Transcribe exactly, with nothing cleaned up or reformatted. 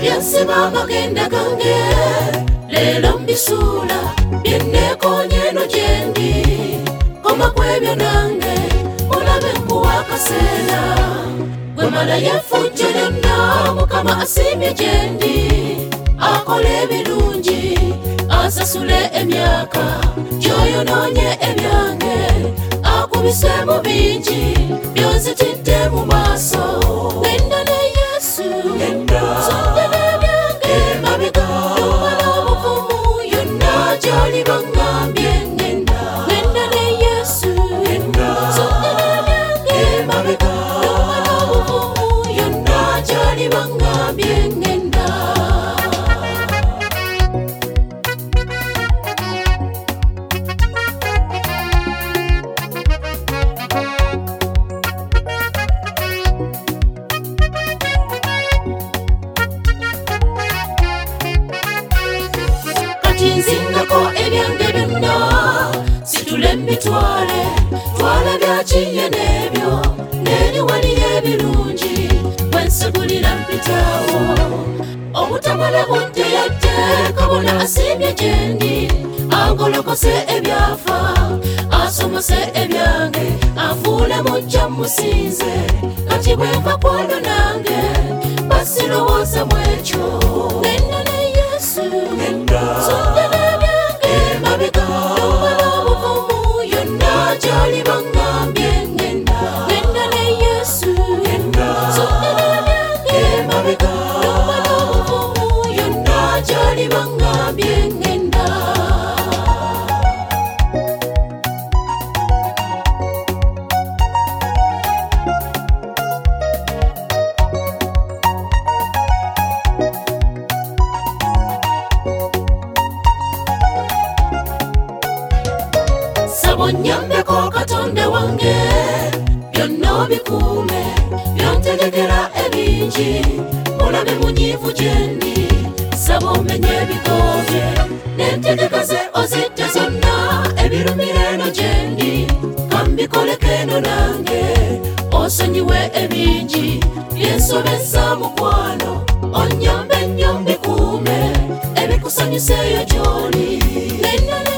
ebyansiba amagenda gange lelo mbisula byennekonye no gyendi koma kwebyo nange olabe nkuwa akaseera gwe mala yefujjo lyonna mukama asiimye gyendi akola ebirungi asasule emyaka gyoyonoonye ebyange akubise mu bingi byonzitidde mu maaso genda ne Yesu sonde n'ebyange mabega lumala obuvumu yonna gy'oli bangambye ngenda genda ne Yesu sonde n'ebyange mabega lumala obuvumu yonna gy'oli bangambye ngenda. Nzingako ebyange byonna situle mbitwale twala byakiye n'ebyo n'eri waliyo ebirungi bwensegulira mpitaawo obutamala budde yadde kabona asiimye gyendi agolokose ebyafa asomose ebyange anfuule mujja musinze kati bwenva kwolwo nange basirowooza mu ekyo genda ne Yesu sonde n'ebyange mabega lumala obuvumu yonna gy'oli bangambye ngenda genda ne Yesu sonde n'ebyange mabega lumala obuvumu yonna gy'oli bangambye ngenda. Onyambeko Katonda wange byonna obikuume byontegekera ebingi mulabe munyiivu gyendi saba omenye ebigobye n'entegeka ze ozitte zonna ebirumira eno gyendi kambikoleko eno nange osonyiwe ebingi byensobeza mukwano onyambe nnyo mbikuume ebikusanyuseeyo gy'oli.